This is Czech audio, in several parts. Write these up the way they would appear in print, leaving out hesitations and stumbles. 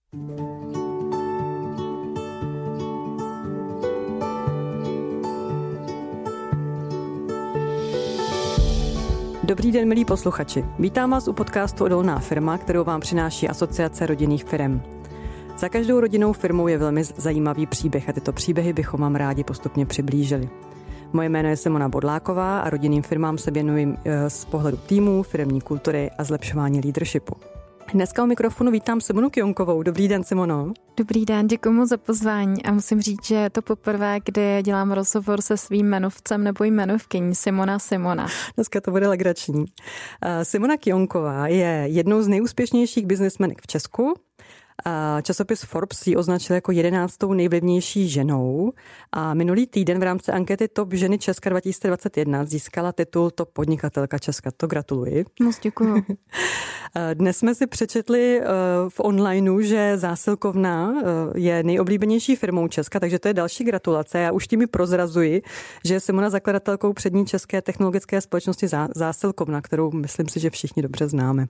Dobrý den, milí posluchači. Vítám vás u podcastu Odolná firma, kterou vám přináší Asociace rodinných firem. Za každou rodinnou firmou je velmi zajímavý příběh a tyto příběhy bychom vám rádi postupně přiblížili. Moje jméno je Simona Bodláková a rodinným firmám se věnuji z pohledu týmů, firemní kultury a zlepšování leadershipu. Dneska u mikrofonu vítám Simonu Kionkovou. Dobrý den, Simono. Dobrý den, děkuji moc za pozvání a musím říct, že je to poprvé, kdy dělám rozhovor se svým jmenovcem nebo jmenovkyní Simona. Dneska to bude legrační. Simona Kionková je jednou z nejúspěšnějších biznesmenek v Česku. Časopis Forbes ji označil jako 11. nejvlivnější ženou a minulý týden v rámci ankety Top ženy Česka 2021 získala titul Top podnikatelka Česka. To gratuluji. Moc děkuju. Dnes jsme si přečetli v onlineu, že Zásilkovna je nejoblíbenější firmou Česka, takže to je další gratulace. Já už tím prozrazuji, že je Simona zakladatelkou přední české technologické společnosti Zásilkovna, kterou myslím si, že všichni dobře známe.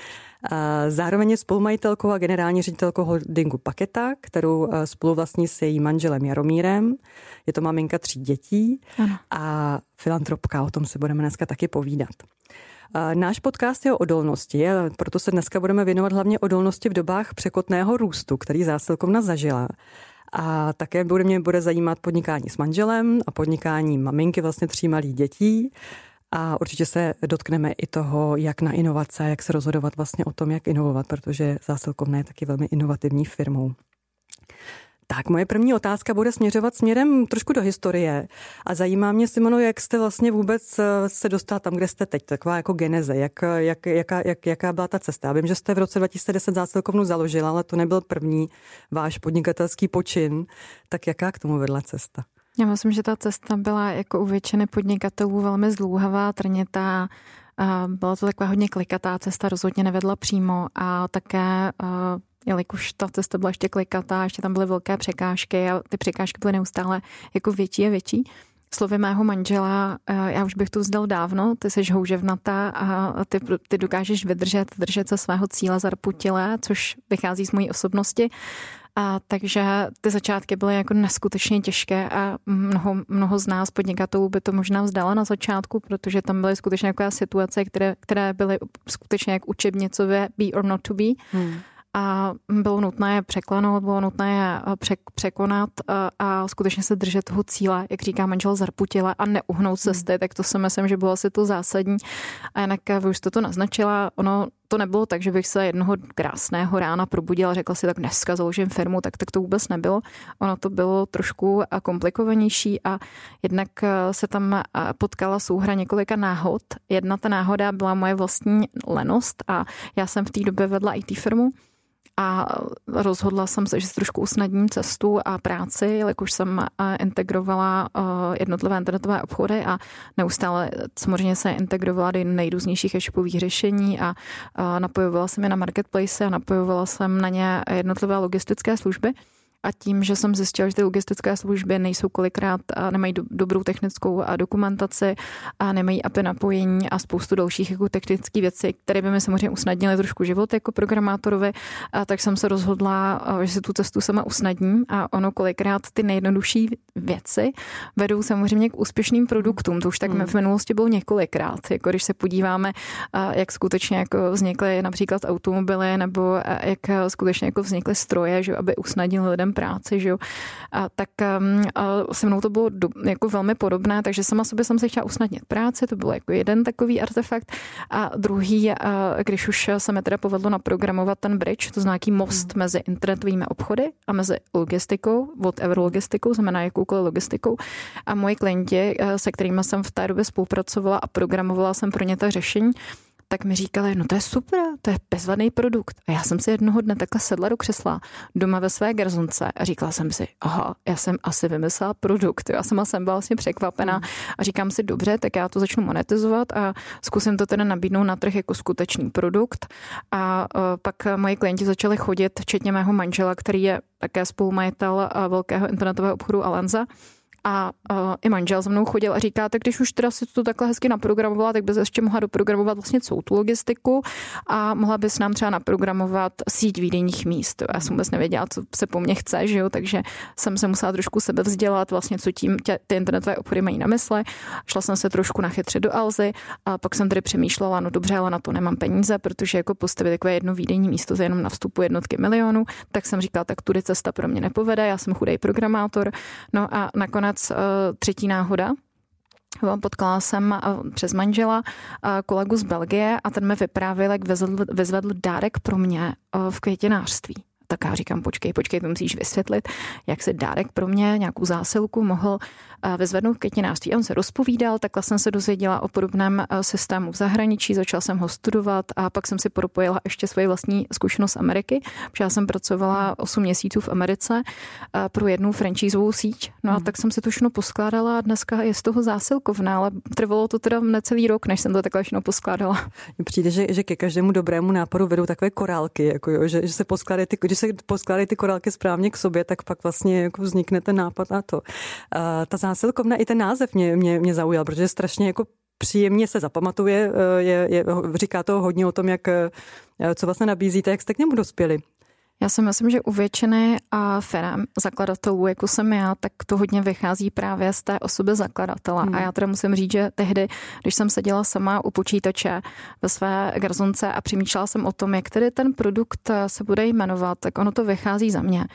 Zároveň je spolumajitelkou a generální ředitelkou holdingu Paketa, kterou spoluvlastní s jejím manželem Jaromírem. Je to maminka 3 dětí a filantropka, o tom se budeme dneska taky povídat. Náš podcast je o odolnosti, proto se dneska budeme věnovat hlavně odolnosti v dobách překotného růstu, který Zásilkovna zažila. A také bude zajímat podnikání s manželem a podnikání maminky vlastně 3 malých dětí. A určitě se dotkneme i toho, jak na inovace, jak se rozhodovat vlastně o tom, jak inovovat, protože Zásilkovna je taky velmi inovativní firmou. Tak, moje první otázka bude směřovat směrem trošku do historie. A zajímá mě, Simono, jak jste vlastně vůbec se dostala tam, kde jste teď, taková jako geneze, jaká byla ta cesta. Já vím, že jste v roce 2010 Zásilkovnu založila, ale to nebyl první váš podnikatelský počin. Tak jaká k tomu vedla cesta? Já myslím, že ta cesta byla jako u většiny podnikatelů velmi zdlouhavá, trnitá. Byla to taková hodně klikatá cesta, rozhodně nevedla přímo a také, jelikož ta cesta byla ještě klikatá, ještě tam byly velké překážky a ty překážky byly neustále jako větší a větší. Slovy mého manžela, já už bych tu vzdal dávno, ty jsi houževnatá a ty dokážeš držet se svého cíle zarputile, což vychází z mojí osobnosti. A takže ty začátky byly jako neskutečně těžké a mnoho z nás podnikatelů by to možná vzdala na začátku, protože tam byly skutečně takové situace, které byly skutečně jak učebnicově be or not to be. A bylo nutné je překlenout, bylo nutné je překonat a skutečně se držet toho cíle, jak říká manžel zarputile a neuhnout cesty, tak to si myslím, že bylo asi to zásadní. A jinak vy už jste to naznačila, ono to nebylo tak, že bych se jednoho krásného rána probudila a řekla si, tak dneska založím firmu, tak to vůbec nebylo. Ono to bylo trošku komplikovanější a jednak se tam potkala souhra několika náhod. Jedna ta náhoda byla moje vlastní lenost a já jsem v té době vedla IT firmu. A rozhodla jsem se, že si trošku usnadním cestu a práci, jelikož jsem integrovala jednotlivé internetové obchody a neustále samozřejmě se integrovala do nejrůznějších e-shopových řešení a napojovala jsem je na marketplace a napojovala jsem na ně jednotlivé logistické služby. A tím, že jsem zjistila, že ty logistické služby nejsou kolikrát, nemají dobrou technickou dokumentaci a nemají API napojení a spoustu dalších jako technických věcí, které by mi samozřejmě usnadnily trošku život jako programátorovi, tak jsem se rozhodla, že si tu cestu sama usnadním a ono kolikrát ty nejjednodušší věci vedou samozřejmě k úspěšným produktům. To už tak v minulosti bylo několikrát. Jako když se podíváme, jak skutečně jako vznikly například automobily nebo jak skutečně jako vznikly stroje, že aby usnadnili lidem práci, že jo. Tak se mnou to bylo jako velmi podobné, takže sama sobě jsem se chtěla usnadnit práci, to byl jako jeden takový artefakt. A druhý, když už se mi teda povedlo naprogramovat ten bridge, to znamená nějaký most mezi internetovými obchody a mezi logistikou, whatever logistikou, znamená jakoukoliv logistikou. A moji klienti, se kterými jsem v té době spolupracovala a programovala jsem pro ně ta řešení, tak mi říkali, no to je super, to je bezvadný produkt. A já jsem si jednoho dne takhle sedla do křesla doma ve své garzonce a říkala jsem si, aha, já jsem asi vymyslela produkt. Já sama jsem byla vlastně překvapená a říkám si, dobře, tak já to začnu monetizovat a zkusím to teda nabídnout na trh jako skutečný produkt. A pak moji klienti začali chodit, včetně mého manžela, který je také spolumajitel velkého internetového obchodu Alenza. A i manžel za mnou chodil a říká, tak když už teda si to takhle hezky naprogramovala, tak bys ještě mohla doprogramovat vlastně celou tu logistiku a mohla bys nám třeba naprogramovat síť výdejních míst. Já jsem vůbec nevěděla, co se po mně chce, že jo? Takže jsem se musela trošku sebevzdělat, vlastně co tím ty internetové obchody mají na mysli. Šla jsem se trošku nachytřit do Alzy a pak jsem tady přemýšlela, no dobře, ale na to nemám peníze, protože jako postavit takové jedno výdejní místo za jenom na vstupu jednotky milionů, tak jsem říkala, tak tudy cesta pro mě nepovede, já jsem chudej programátor. No a nakonec třetí náhoda. Potkala jsem přes manžela kolegu z Belgie a ten mi vyprávěl, jak vyzvedl dárek pro mě v květinářství. Tak já říkám, počkej, to musíš vysvětlit, jak se dárek pro mě, nějakou zásilku mohl vyzvednout v květinářství. On se rozpovídal, takhle jsem se dozvěděla o podobném systému v zahraničí, začala jsem ho studovat a pak jsem si propojila ještě svoji vlastní zkušenost z Ameriky, protože já jsem pracovala 8 měsíců v Americe pro jednu franchisovou síť. No a tak jsem si to všechno poskládala a dneska je z toho zásilkovna, ale trvalo to teda necelý rok, než jsem to takhle všechno poskládala. Mně přijde, že ke každému dobrému nápadu vedou takové korálky, jako jo, že se poskládají ty korálky správně k sobě, tak pak vlastně jako vznikne ten nápad a to. Ta zásilkovna i ten název mě zaujal, protože strašně jako příjemně se zapamatuje, říká to hodně o tom, co vlastně nabízíte, jak jste k němu dospěli. Já si myslím, že u většiny firem zakladatelů, jako jsem já, tak to hodně vychází právě z té osoby zakladatele. A já teda musím říct, že tehdy, když jsem seděla sama u počítače ve své garzonce a přemýšlela jsem o tom, jak tedy ten produkt se bude jmenovat, tak ono to vychází za mě.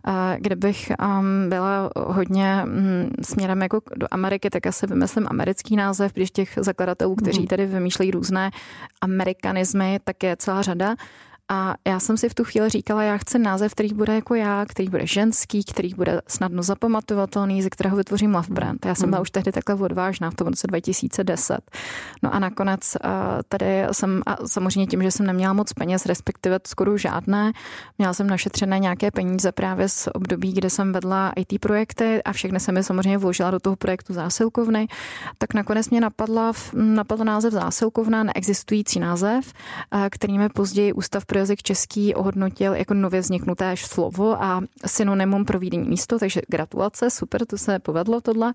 Kdybych byla hodně směrem jako do Ameriky, tak asi vymyslím americký název, když těch zakladatelů, kteří tady vymýšlejí různé amerikanizmy, tak je celá řada. A já jsem si v tu chvíli říkala, já chci název, který bude jako já, který bude ženský, který bude snadno zapamatovatelný, ze kterého vytvořím love brand. Já jsem byla už tehdy takhle odvážná v tom roce 2010. No a nakonec tady jsem, a samozřejmě tím, že jsem neměla moc peněz, respektive skoro žádné, měla jsem našetřené nějaké peníze právě z období, kde jsem vedla IT projekty a všechny jsem je samozřejmě vložila do toho projektu zásilkovny, tak nakonec mě napadl název zásilkovna, neexistující název, který mi později Ústav pro jazyk český ohodnotil jako nově vzniknuté slovo a synonymum pro výdejní místo, takže gratulace, super, to se povedlo tohle.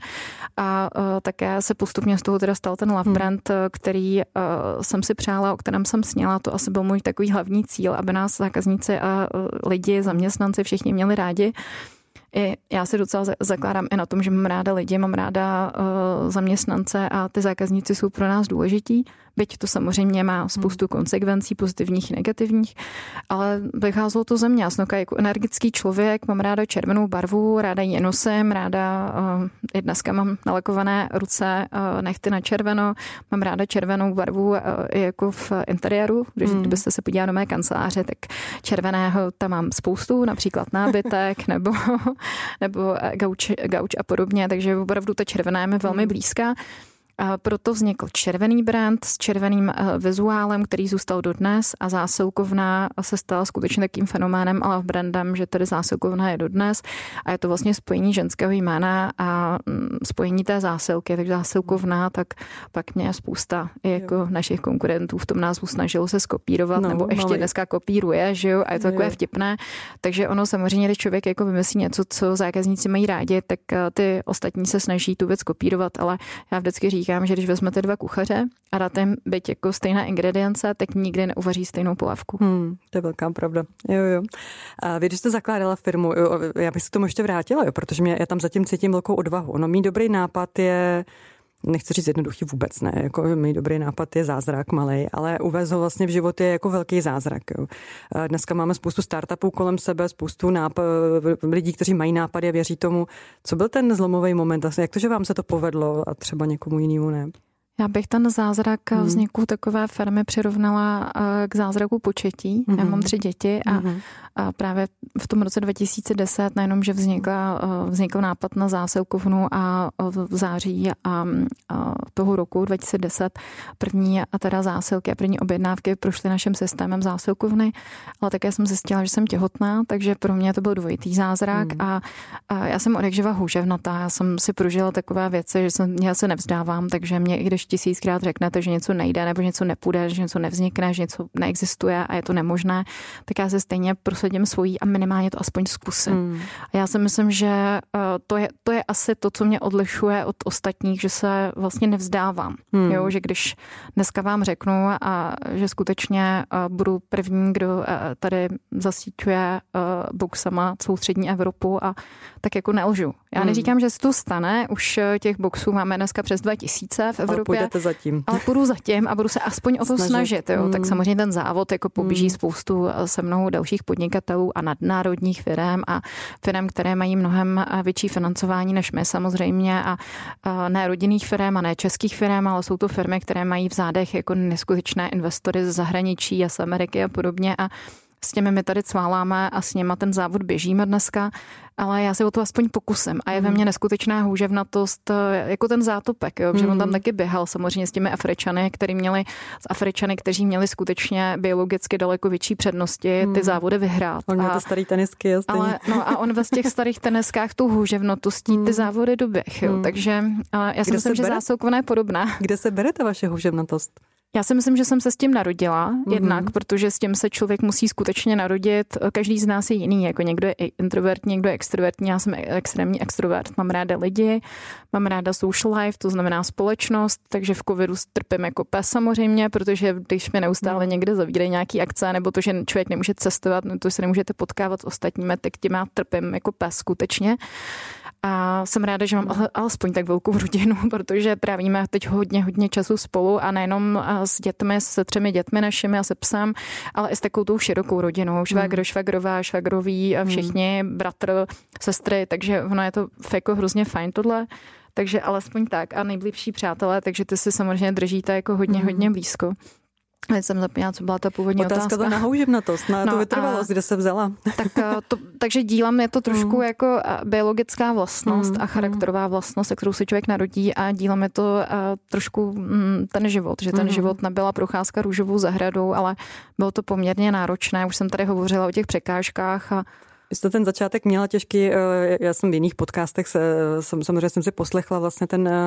A také se postupně z toho teda stal ten love brand, který jsem si přála, o kterém jsem sněla, to asi byl můj takový hlavní cíl, aby nás zákazníci a lidi, zaměstnanci všichni měli rádi. Já si docela zakládám i na tom, že mám ráda lidi, mám ráda zaměstnance a ty zákazníci jsou pro nás důležití. Byť to samozřejmě má spoustu konsekvencí, pozitivních i negativních, ale vycházelo to ze mě. Já jsem jako energický člověk, mám ráda červenou barvu, ráda ji nosím, ráda, i dneska mám nalakované ruce, nehty na červeno, mám ráda červenou barvu i jako v interiéru, kdybyste se podívali do mé kanceláře, tak červeného tam mám spoustu, například nábytek nebo gauč a podobně, takže opravdu ta červená je mi velmi blízká. A proto vznikl červený brand s červeným vizuálem, který zůstal dodnes a zásilkovna se stala skutečně takým fenoménem, ale v brandem, že tedy zásilkovna je dodnes a je to vlastně spojení ženského jména a spojení té zásilky, takže zásilkovna, tak pak mě spousta jako našich konkurentů v tom názvu snažilo se skopírovat, nebo ještě dneska kopíruje, že jo, a je to takové vtipné, takže ono samozřejmě, když člověk jako vymyslí něco, co zákazníci mají rádi, tak ty ostatní se snaží tu věc kopírovat, ale já vždycky říkám, že když vezmete 2 kuchaře a dáte jim byť jako stejné ingredience, tak nikdy neuvaří stejnou polévku. To je velká pravda. Jo. A vy, když jste zakládala firmu, já bych se tomu ještě vrátila, protože já tam zatím cítím velkou odvahu. Ono, mý dobrý nápad je, nechci říct jednoduchý, vůbec ne, jako mý dobrý nápad je zázrak malej, ale uvést ho vlastně v životě jako velký zázrak. Jo. Dneska máme spoustu startupů kolem sebe, spoustu lidí, kteří mají nápady a věří tomu. Co byl ten zlomový moment? Jak to, že vám se to povedlo a třeba někomu jinému ne? Já bych ten zázrak vzniku takové firmy přirovnala k zázraku početí. Já mám 3 děti a právě v tom roce 2010 nejenom, že vznikl nápad na zásilkovnu a v září a toho roku 2010 první a teda zásilky a první objednávky prošly naším systémem zásilkovny, ale také jsem zjistila, že jsem těhotná, takže pro mě to byl dvojitý zázrak a já jsem odjakživa houževnatá. Já jsem si prožila takové věci, že já se nevzdávám, takže mě, i když 1000krát řeknete, že něco nejde nebo že něco nepůjde, že něco nevznikne, že něco neexistuje a je to nemožné, tak já se stejně prosadím svojí a minimálně to aspoň zkusím. A já si myslím, že to je asi to, co mě odlišuje od ostatních, že se vlastně nevzdávám. Jo, že když dneska vám řeknu, a že skutečně budu první, kdo tady zasíťuje boxama celou střední Evropu, a tak jako nelžu. Já neříkám, že se to stane, už těch boxů máme dneska přes 2000 v Evropě. Ale půjdete zatím. Ale půjdu zatím a budu se aspoň o to snažit. Jo. Tak samozřejmě ten závod jako poběží spoustu se mnou dalších podnikatelů a nadnárodních firem a firem, které mají mnohem větší financování než my samozřejmě, a ne rodinných firem a ne českých firem, ale jsou to firmy, které mají v zádech jako neskutečné investory z zahraničí a z Ameriky a podobně, a s těmi my tady cváláme a s něma ten závod běžíme dneska, ale já si o to aspoň pokusím. A je ve mně neskutečná houževnatost, jako ten Zátopek, jo, že on tam taky běhal samozřejmě s těmi Afričany, kteří měli skutečně biologicky daleko větší přednosti ty závody vyhrát. On měl ty starý tenisky. A on ve těch starých teniskách tou houževnatostí ty závody doběh. Takže já si myslím, že Zásilkovna je podobná. Kde se bere ta vaše houževnatost? Já si myslím, že jsem se s tím narodila, jednak, protože s tím se člověk musí skutečně narodit. Každý z nás je jiný, jako někdo je introvertní, někdo je extrovertní, já jsem extrémní extrovert. Mám ráda lidi, mám ráda social life, to znamená společnost, takže v covidu trpím jako pes samozřejmě, protože když mi neustále někde zavírají nějaký akce, nebo to, že člověk nemůže cestovat, no to se nemůžete potkávat s ostatními, tak tím já trpím jako pes skutečně. A jsem ráda, že mám alespoň tak velkou rodinu, protože trávíme teď hodně času spolu, a nejenom s dětmi, se 3 dětmi našimi a se psem, ale i s takovou tou širokou rodinou. Švagr, švagrová, švagroví a všichni, bratr, sestry, takže ono je to jako hrozně fajn tohle. Takže alespoň tak. A nejbližší přátelé, takže ty si samozřejmě držíte jako hodně blízko. Já jsem zapomněla, co byla ta původní otázka. Otázka na houževnatost, na tu vytrvalost, kde se vzala. Takže dílem je to trošku jako biologická vlastnost a charakterová vlastnost, se kterou se člověk narodí, a dílem je to trošku ten život, že ten život nebyla procházka růžovou zahradou, ale bylo to poměrně náročné. Už jsem tady hovořila o těch překážkách a vy jste ten začátek měla těžký, já jsem v jiných podcastech, samozřejmě jsem si poslechla vlastně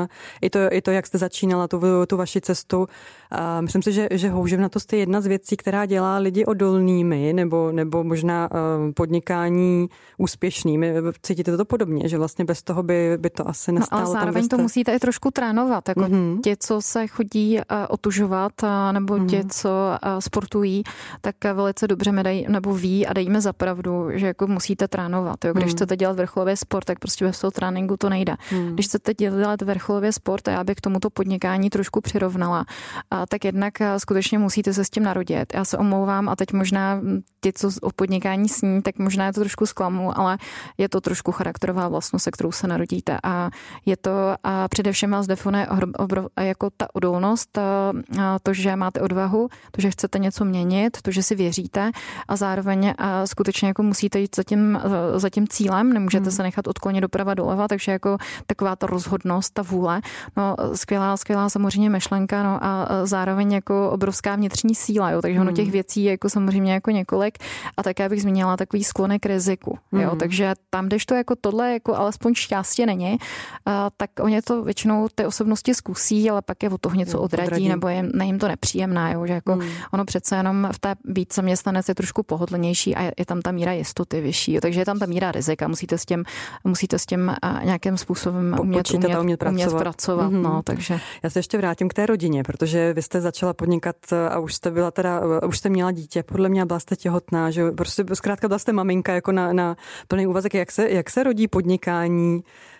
i to, jak jste začínala tu vaši cestu. A myslím si, že houževnatost je jedna z věcí, která dělá lidi odolnými, nebo možná podnikání úspěšnými. Cítíte to podobně, že vlastně bez toho by to asi nestálo. No, ale zároveň to musíte i trošku trénovat, jako ti, co se chodí otužovat, nebo ti, co sportují, tak velice dobře mi dají, nebo ví a dají mi za pravdu, že jako musíte trénovat. Jo. Když chcete dělat vrcholový sport, tak prostě bez toho tréninku to nejde. Když chcete dělat vrcholový sport, a já bych k tomuto podnikání trošku přirovnala, tak jednak skutečně musíte se s tím narodit. Já se omlouvám a teď možná ti, co o podnikání sní, tak možná je to trošku zklamu, ale je to trošku charakterová vlastnost, se kterou se narodíte. A je to především vás definuje jako ta odolnost, to, že máte odvahu, to, že chcete něco měnit, to, že si věříte, a zároveň skutečně jako musíte jít za tím cílem, nemůžete se nechat odklonit doprava doleva, takže jako taková ta rozhodnost, ta vůle, no skvělá samozřejmě myšlenka, no a zároveň jako obrovská vnitřní síla, jo, takže ono těch věcí je jako samozřejmě jako několik, a také bych zmínila takový sklonek k riziku, jo, takže tam, když to jako tohle jako alespoň šťastě není, tak oni to většinou ty osobnosti zkusí, ale pak je od toho něco odradí, nebo jim to nepříjemná, jo, že jako ono přece jenom v té být zaměstnanec je trošku pohodlnější a je tam ta míra jistoty vyšší, takže je tam ta míra rizika, musíte s tím nějakým způsobem umět pracovat. No, takže. Já se ještě vrátím k té rodině, protože vy jste začala podnikat a už jste měla dítě, podle mě byla jste těhotná, že prostě zkrátka byla jste maminka jako na plný úvazek. Jak se rodí podnikání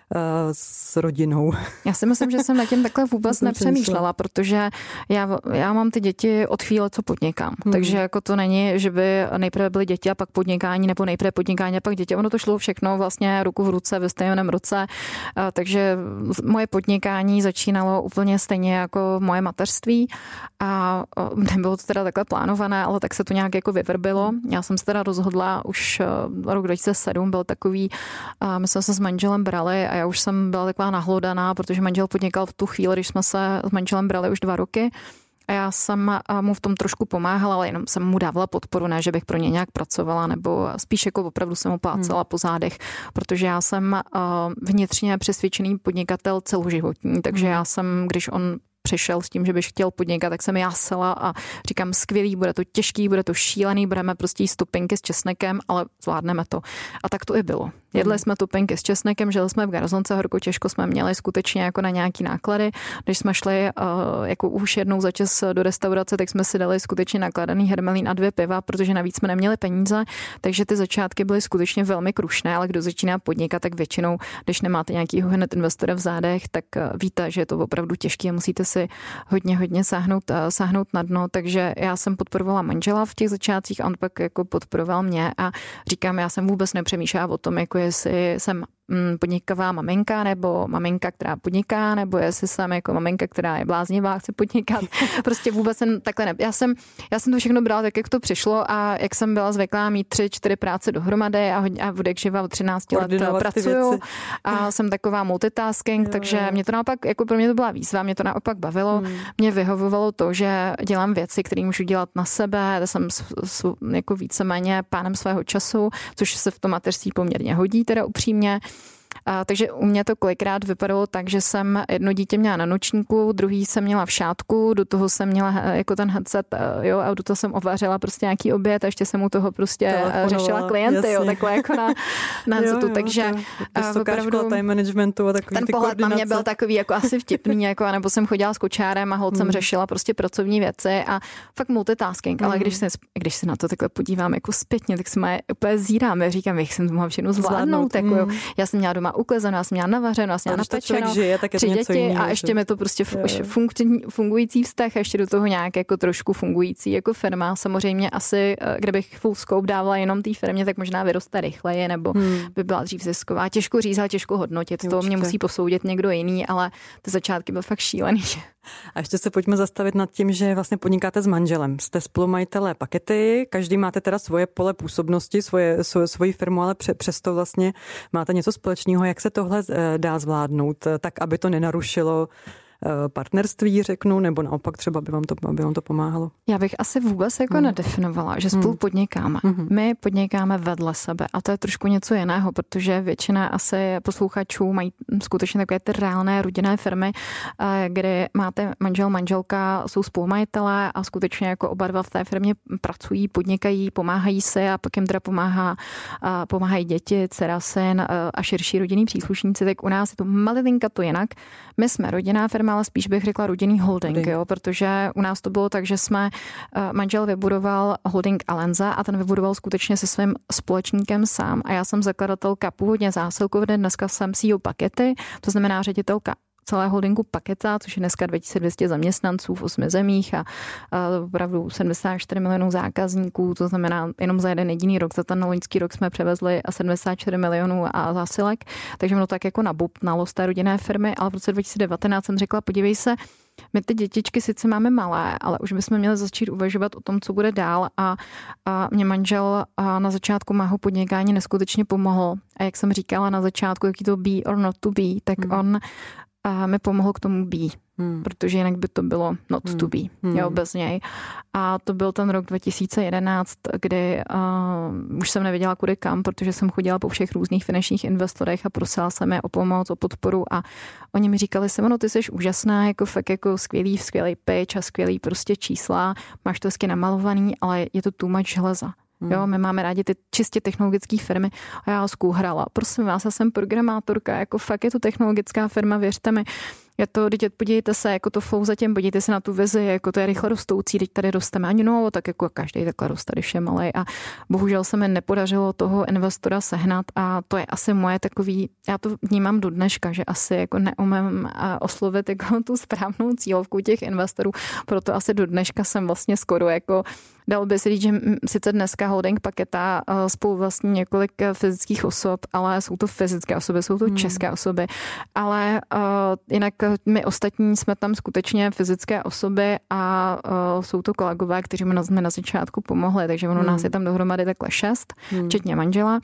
s rodinou? Já si myslím, že jsem nad tím takhle vůbec nepřemýšlela, protože já mám ty děti od chvíle, co podnikám. Takže jako to není, že by nejprve byly děti a pak podnikání, nebo nejprve podnikání a pak děti. Ono to šlo všechno vlastně ruku v ruce ve stejném roce. Takže moje podnikání začínalo úplně stejně jako moje mateřství a nebylo to teda takhle plánované, ale tak se to nějak jako vyvrbilo. Já jsem se teda rozhodla, už rok 2007 byl takový, my jsme se s manželem brali a já už jsem byla taková nahlodaná, protože manžel podnikal v tu chvíli, když jsme se s manželem brali už 2 roky. A já jsem mu v tom trošku pomáhala, ale jenom jsem mu dávala podporu, ne, že bych pro ně nějak pracovala, nebo spíš jako opravdu jsem mu plácela po zádech, protože já jsem vnitřně přesvědčený podnikatel celoživotní, takže já jsem, když on přišel s tím, že bych chtěl podnikat, tak jsem jásala a říkám, skvělý, bude to těžký, bude to šílený, budeme prostě jíst tupinky s česnekem, ale zvládneme to. A tak to i bylo. Jedli jsme tupinky s česnekem, žili jsme v garzonce, horko těžko jsme měli skutečně jako na nějaký náklady. Když jsme šli jako už jednou za čas do restaurace, tak jsme si dali skutečně nakladaný hermelín a 2 piva, protože navíc jsme neměli peníze, takže ty začátky byly skutečně velmi krušné, ale kdo začíná podnikat, tak většinou, když nemáte nějakýho hned investora v zádech, tak víte, že je to opravdu těžké a musíte si hodně sáhnout na dno, takže já jsem podporovala manžela v těch začátcích a on pak jako podporoval mě a říkám, já jsem vůbec nepřemýšlela o tom, jako jestli jsem podnikavá maminka nebo maminka, která podniká, nebo jestli jsem jako maminka, která je bláznivá, chce podnikat. Prostě vůbec jsem takhle Já jsem to všechno brala tak, jak to přišlo a jak jsem byla zvyklá mít 3-4 práce dohromady a od jak živa od 13 let pracuju a jsem taková multitasking, takže mě to naopak, jako pro mě to byla výzva, mě to naopak bavilo. Mě vyhovovalo to, že dělám věci, které můžu dělat na sebe, jsem jako víceméně pánem svého času, což se v tom mateřství poměrně hodí, teda upřímně. Takže u mě to kolikrát vypadalo tak, že jsem jedno dítě měla na nočníku, druhý jsem měla v šátku, do toho jsem měla jako ten headset, jo, a do toho jsem ovařila prostě nějaký oběd a ještě jsem u toho prostě řešila klienty, jasně. Jo, takhle jako na headsetu, takže opravdu time managementu a takový ten pohled na mě byl takový jako asi vtipný, jako, nebo jsem chodila s kočárem a holcem řešila prostě pracovní věci a fakt multitasking, ale když se na to takhle podívám jako zpětně, tak se mě úplně zírám, já říkám, jak jsem to mohla všechno zvládnout, jako, jo. Já jsem měla doma uklizeno, já jsem měla navařeno, já jsem měla napečeno, 3 děti a ještě mi to prostě fungující vztah a ještě do toho nějak jako trošku fungující jako firma. Samozřejmě asi, kdybych full scope dávala jenom té firmě, tak možná vyroste rychleji nebo by byla dřív zisková. Těžko říct a těžko hodnotit, to mě musí posoudit někdo jiný, ale ty začátky byly fakt šílený. A ještě se pojďme zastavit nad tím, že vlastně podnikáte s manželem. Jste spolumajitelé Pakety, každý máte teda svoje pole působnosti, svoji firmu, ale přesto vlastně máte něco společného. Jak se tohle dá zvládnout, tak aby to nenarušilo partnerství, řeknu, nebo naopak třeba by vám to pomáhalo? Já bych asi vůbec jako nedefinovala, že spolu podnikáme. My podnikáme vedle sebe a to je trošku něco jiného, protože většina asi posluchačů mají skutečně takové ty reálné rodinné firmy, kde máte manžel, manželka, jsou spolumajitelé a skutečně jako oba dva v té firmě pracují, podnikají, pomáhají se a pak jim teda pomáhají děti, dcera, syn a širší rodinní příslušníci, tak u nás je to malinka to jinak. My jsme rodinná firma, ale spíš bych řekla rodinný holding, jo, protože u nás to bylo tak, že jsme manžel vybudoval holding Alenza a ten vybudoval skutečně se svým společníkem sám a já jsem zakladatelka původně zásilkovny, dneska jsem CEO Pakety, to znamená ředitelka celé holdingu Paketa, což je dneska 2200 zaměstnanců v 8 zemích a opravdu 74 milionů zákazníků, to znamená jenom za jeden jediný rok, za ten loňský rok jsme převezli 74 milionů a zásilek, takže ono tak jako nabupnalo z té rodinné firmy, ale v roce 2019 jsem řekla, podívej se, my ty dětičky sice máme malé, ale už bychom měli začít uvažovat o tom, co bude dál a mě manžel na začátku mého podnikání neskutečně pomohl a jak jsem říkala na začátku, jaký to be or not to be, tak on mi pomohl k tomu be, protože jinak by to bylo not to be, jo, bez něj. A to byl ten rok 2011, kdy už jsem nevěděla kudy kam, protože jsem chodila po všech různých finančních investorech a prosila jsem je o pomoc, o podporu a oni mi říkali, Simono, ty jsi úžasná, jako fakt jako skvělý pitch a skvělý prostě čísla, máš to hezky namalovaný, ale je to too much železa. Jo, my máme rádi ty čistě technologické firmy a já zkouhrala. Prosím vás, já jsem programátorka, jako fakt je to technologická firma, věřte mi. Je to, teď podívejte se, jako to flow zatím, podívejte se na tu vizi, jako to je rychle rostoucí, teď tady rosteme ani no, tak jako každý takhle roste, když je malej a bohužel se mi nepodařilo toho investora sehnat a to je asi moje takový, já to vnímám do dneška, že asi jako neumím oslovit jako tu správnou cílovku těch investorů, proto asi do dneška jsem vlastně skoro jako dalo by se říct, že sice dneska holding Paketa spolu vlastně několik fyzických osob, ale jsou to fyzické osoby, jsou to české osoby, ale jinak my ostatní jsme tam skutečně fyzické osoby a jsou to kolegové, kteří mi na začátku pomohli, takže ono nás je tam dohromady takhle 6, včetně manžela.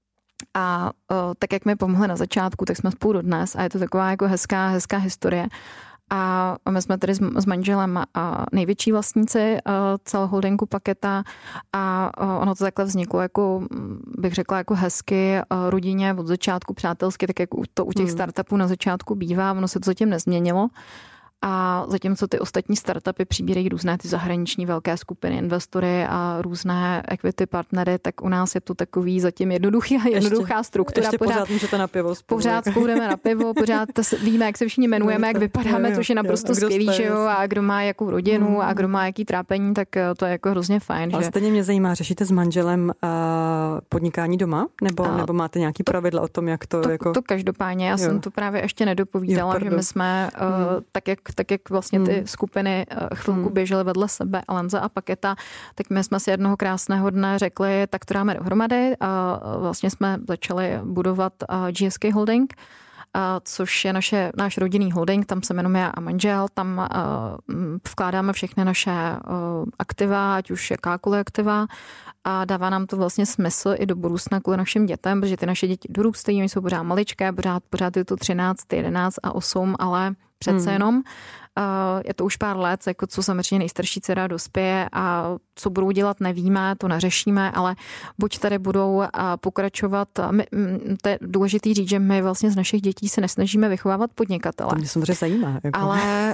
A tak, jak mi pomohli na začátku, tak jsme spolu dodnes a je to taková jako hezká historie. A my jsme tady s manželem největší vlastníci celého holdingu Paketa a ono to takhle vzniklo jako, bych řekla, jako hezky rodině od začátku přátelsky, tak jak to u těch startupů na začátku bývá, ono se to zatím nezměnilo. A zatímco ty ostatní startupy přibírají různé ty zahraniční velké skupiny, investory a různé equity partnery, tak u nás je to takový zatím jednoduchá struktura. Ještě pořád můžete na pivo spolu. Pořád jdeme na pivo, pořád víme, jak se všichni jmenujeme, jak vypadáme, což je naprosto skvělý, že jo, a kdo má jakou rodinu a kdo má jaký trápení, tak to je jako hrozně fajn. Ale stejně mě zajímá, řešíte s manželem podnikání doma? Nebo máte nějaký pravidla o tom, jak to jako... To každopádně, já jsem to právě ještě nedopovídala, že my jsme tak jak vlastně ty skupiny chvilku běžely vedle sebe, Alenza a Paketa, tak my jsme si jednoho krásného dne řekli, tak to dáme dohromady a vlastně jsme začali budovat GSK Holding, což je náš rodinný holding, tam se jmenujeme já a manžel, tam vkládáme všechny naše aktiva, ať už jakákoliv aktiva, a dává nám to vlastně smysl i do budoucna kvůli našim dětem, protože ty naše děti dorůstají, oni jsou pořád maličké, pořád je to 13, 11 a 8, ale přece jenom. Je to už pár let, jako co samozřejmě nejstarší dcera dospěje a co budou dělat nevíme, to neřešíme, ale buď tady budou pokračovat, to je důležitý říct, že my vlastně z našich dětí se nesnažíme vychovávat podnikatele. To mě samozřejmě zajímá. Jako ale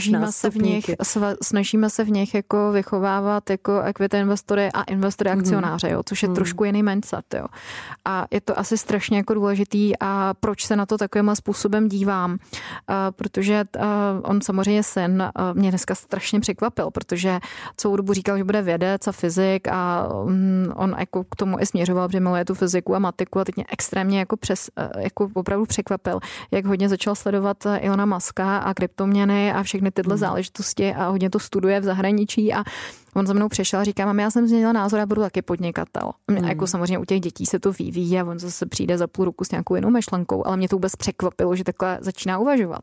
snažíme se v nich jako vychovávat jako equity investory a investory akcionáře, jo, což je trošku jiný mindset. Jo. A je to asi strašně jako důležitý a proč se na to takovým způsobem dívám, protože on samozřejmě syn mě dneska strašně překvapil, protože celou dobu říkal, že bude vědec a fyzik a on jako k tomu i směřoval, protože miluje tu fyziku a matiku a teď mě extrémně jako opravdu překvapil, jak hodně začal sledovat Elona Muska a kryptoměny a všechny tyhle záležitosti a hodně to studuje v zahraničí a on za mnou přišel a říká, já jsem změnila názor a budu taky podnikatel. Jako samozřejmě u těch dětí se to vyvíjí a on zase přijde za půl roku s nějakou jinou myšlenkou, ale mě to vůbec překvapilo, že takhle začíná uvažovat.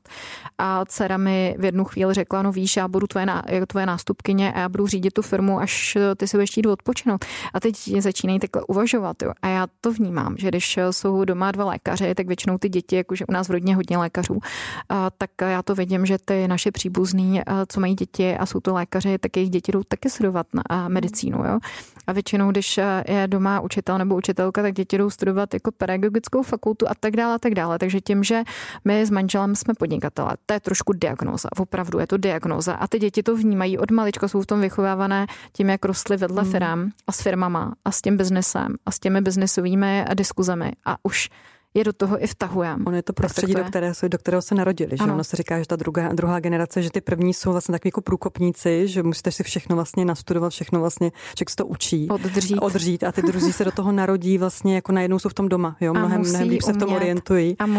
A dcera mi v jednu chvíli řekla, no víš, já budu tvoje nástupkyně a já budu řídit tu firmu, až ty si budeš jít odpočinout. A teď začínají takhle uvažovat. Jo. A já to vnímám, že když jsou doma 2 lékaři, tak většinou ty děti, jakože u nás v rodině hodně lékařů, tak já to vidím, že ty naše příbuzní, co mají děti a jsou to lékaři, tak jejich děti jdou taky studovat na medicínu. Jo? A většinou, když je doma učitel nebo učitelka, tak děti jdou studovat jako pedagogickou fakultu a tak dále, a tak dále. Takže tím, že my s manželem jsme podnikatelé, to je trošku diagnóza. Opravdu je to diagnóza. A ty děti to vnímají od malička, jsou v tom vychovávané tím, jak rostly vedle firem a s firmama a s tím biznesem a s těmi biznesovými diskuzemi. A už je do toho i vtahujeme. On je to prostředí, do kterého se narodili. Že? Ono se říká, že ta druhá generace, že ty první jsou vlastně takový jako průkopníci, že musíte si všechno vlastně nastudovat, všechno vlastně, člověk se to učí. Odřít a ty druzí se do toho narodí vlastně jako najednou jsou v tom doma. Jo? Mnohem líp se v tom orientují. A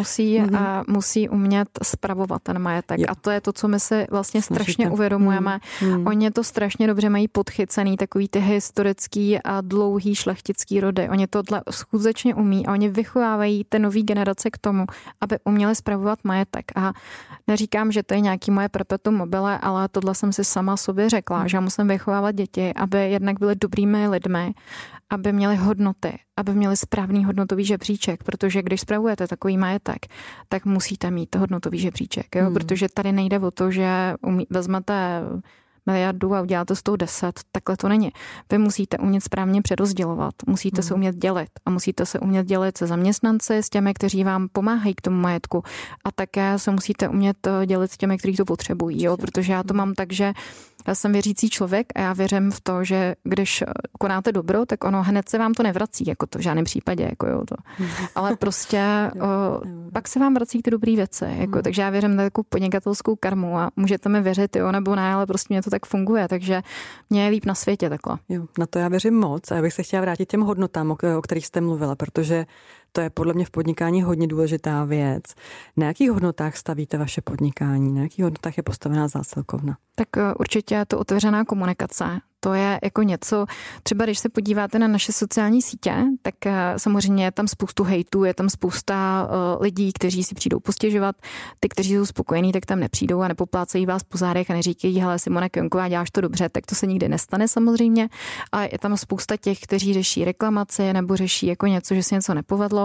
musí umět spravovat ten majetek. A to je to, co my si vlastně strašně uvědomujeme. Oni to strašně dobře mají podchycený, takový ty historický a dlouhý šlechtický rody. Oni tohle skutečně umí a oni vychovávají nový generace k tomu, aby uměli spravovat majetek. A neříkám, že to je nějaký moje perpetuum mobile, ale tohle jsem si sama sobě řekla, že musím vychovávat děti, aby jednak byly dobrými lidmi, aby měli hodnoty, aby měli správný hodnotový žebříček, protože když spravujete takový majetek, tak musíte mít hodnotový žebříček, jo? Protože tady nejde o to, že vezmete miliardu a uděláte z toho 10, takhle to není. Vy musíte umět správně přerozdělovat, musíte se umět dělit a musíte se umět dělit se zaměstnanci, s těmi, kteří vám pomáhají k tomu majetku a také se musíte umět dělit s těmi, kteří to potřebují, jo? Protože já to mám tak, že já jsem věřící člověk a já věřím v to, že když konáte dobro, tak ono hned se vám to nevrací, jako to v žádném případě, jako jo, to. Ale prostě pak se vám vrací ty dobré věci, jako, takže já věřím na takovou podnikatelskou karmu a můžete mi věřit, jo, nebo ne, ale prostě mě to tak funguje, takže mě je líp na světě takhle. Jo, na to já věřím moc a já bych se chtěla vrátit těm hodnotám, o kterých jste mluvila, protože to je podle mě v podnikání hodně důležitá věc. Na jakých hodnotách stavíte vaše podnikání? Na jakých hodnotách je postavená zásilkovna? Tak určitě je to otevřená komunikace. To je jako něco, třeba když se podíváte na naše sociální sítě, tak samozřejmě je tam spoustu hejtů, je tam spousta lidí, kteří si přijdou postěžovat. Ty, kteří jsou spokojení, tak tam nepřijdou a nepoplácejí vás po zádech a neříkají, hele, Simona Kionková, děláš to dobře, tak to se nikdy nestane samozřejmě. A je tam spousta těch, kteří řeší reklamaci nebo řeší jako něco, že se něco nepovedlo.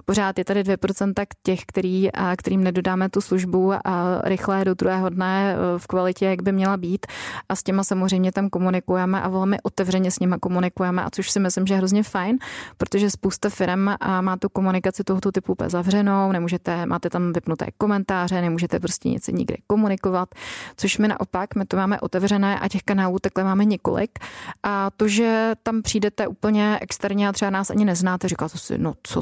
pořád je tady 2% těch, kterým nedodáme tu službu a rychle do druhého dne v kvalitě, jak by měla být. A s těma samozřejmě tam komunikujeme a velmi otevřeně s nimi komunikujeme, a což si myslím, že je hrozně fajn, protože spousta firm má tu komunikaci tohoto typu úplně zavřenou, máte tam vypnuté komentáře, nemůžete prostě nic nikde komunikovat, což my naopak, my to máme otevřené a těch kanálů takhle máme několik. A to, že tam přijdete úplně externě a třeba nás ani neznáte, říkáte si, no co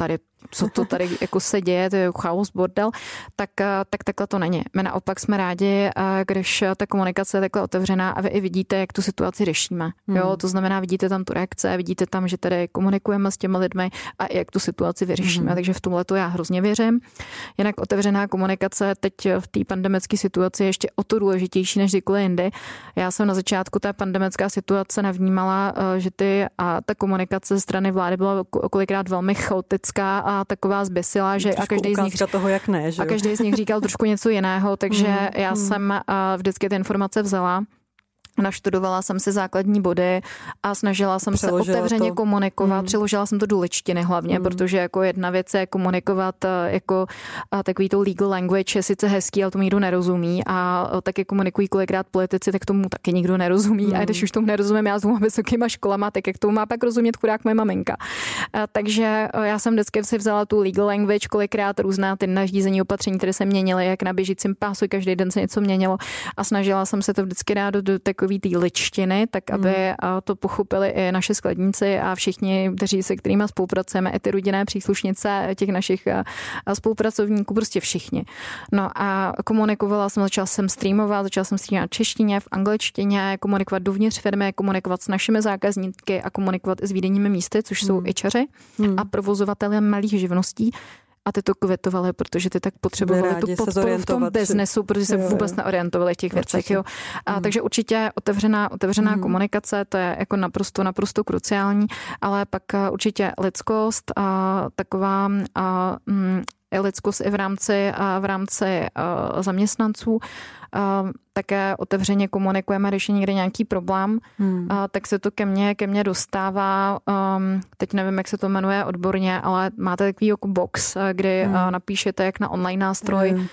to tady jako se děje, to je chaos, bordel, tak takhle to není. My naopak jsme rádi, když ta komunikace je takhle otevřená a vy i vidíte, jak tu situaci řešíme. Jo, to znamená, vidíte tam tu reakce, vidíte tam, že tady komunikujeme s těmi lidmi a jak tu situaci vyřešíme. Takže v tomhle to já hrozně věřím. Jinak otevřená komunikace teď v té pandemické situaci je ještě o to důležitější než kdykoliv jindy. Já jsem na začátku té pandemické situace navnímala, že ta komunikace ze strany vlády byla kolikrát velmi chaotická a taková zběsilá, že a každý z nich toho, jak ne, že? A každý z nich říkal trošku něco jiného, takže já jsem vždycky ty informace vzala. Naštudovala jsem si základní body a snažila jsem se otevřeně komunikovat. Přeložila jsem to do ličtiny hlavně, protože jako jedna věc je komunikovat jako takový to legal language je sice hezký, ale tomu nikdo nerozumí a taky komunikují kolikrát politici, tak tomu taky nikdo nerozumí. A když už tomu nerozumím já s dvěma vysokýma školama, tak jak tomu má pak rozumět chudák moje maminka. Takže já jsem vždycky si vzala tu legal language, kolikrát různá ty nařízení, opatření, které se měnily, jak na běžícím pásu, každý den se něco měnilo a snažila jsem se to vždycky dát do té ličtiny, tak aby to pochopili i naše skladníci a všichni, se kterými spolupracujeme, i ty rodinné příslušnice těch našich spolupracovníků, prostě všichni. No a začala jsem streamovat v češtině, v angličtině, komunikovat dovnitř firmy, komunikovat s našimi zákazníky a komunikovat i s výdenními místy, což jsou ičaři a provozovateli malých živností. A ty to kvetovali, protože ty tak potřebovali tu podporu v tom biznesu, protože se vůbec neorientovali v těch věcech. Jo. Takže určitě otevřená komunikace, to je jako naprosto kruciální, ale pak určitě lidskost, taková lidskost i v rámci zaměstnanců. Také otevřeně komunikujeme, když je někde nějaký problém, tak se to ke mně dostává, teď nevím, jak se to jmenuje odborně, ale máte takový jako box, kdy napíšete jak na online nástroj,